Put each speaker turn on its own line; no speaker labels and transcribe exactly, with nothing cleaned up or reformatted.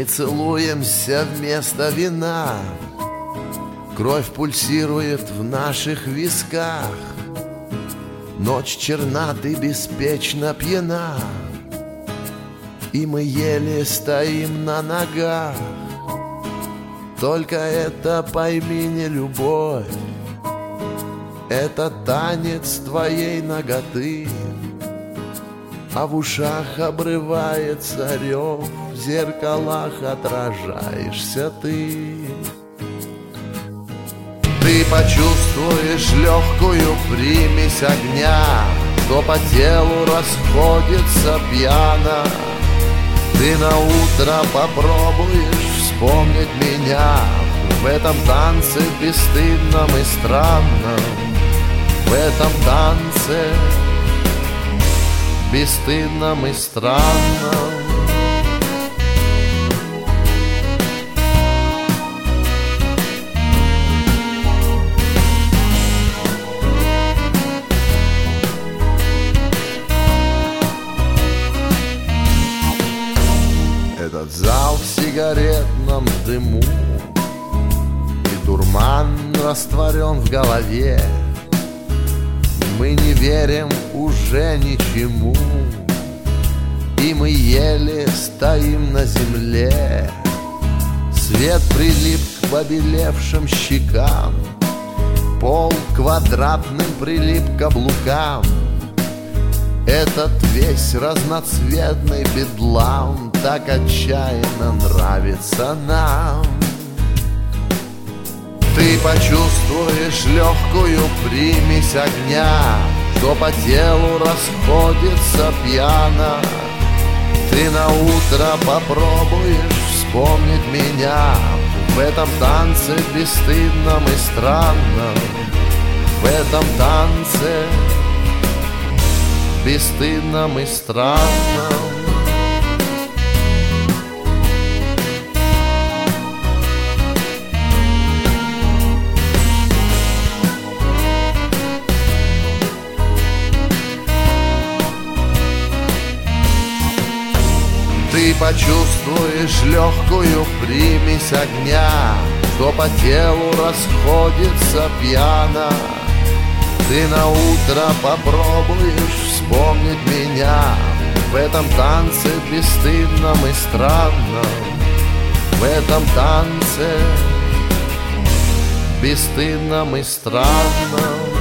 целуемся вместо вина, кровь пульсирует в наших висках. Ночь черна, ты беспечно пьяна, и мы еле стоим на ногах. Только это пойми, не любовь, это танец твоей наготы, а в ушах обрывается рев, в зеркалах отражаешься ты. Ты почувствуешь легкую примесь огня, то по телу расходится пьяно. Ты на утро попробуешь вспомнить меня в этом танце бесстыдном и странном, в этом танце бесстыдном и странном. Этот зал в сигаретном дыму, и дурман растворен в голове. Мы не верим уже ничему, и мы еле стоим на земле. Свет прилип к побелевшим щекам, пол квадратным прилип к каблукам. Этот весь разноцветный бедлам так отчаянно нравится нам. Ты почувствуешь легкую примесь огня, что по телу расходится пьяно. Ты на утро попробуешь вспомнить меня в этом танце бесстыдном и странном, в этом танце бесстыдном и странном. Ты почувствуешь легкую примесь огня, что по телу расходится пьяно. Ты на утро попробуешь вспомнить меня в этом танце бесстыдном и странном, в этом танце бесстыдном и странном.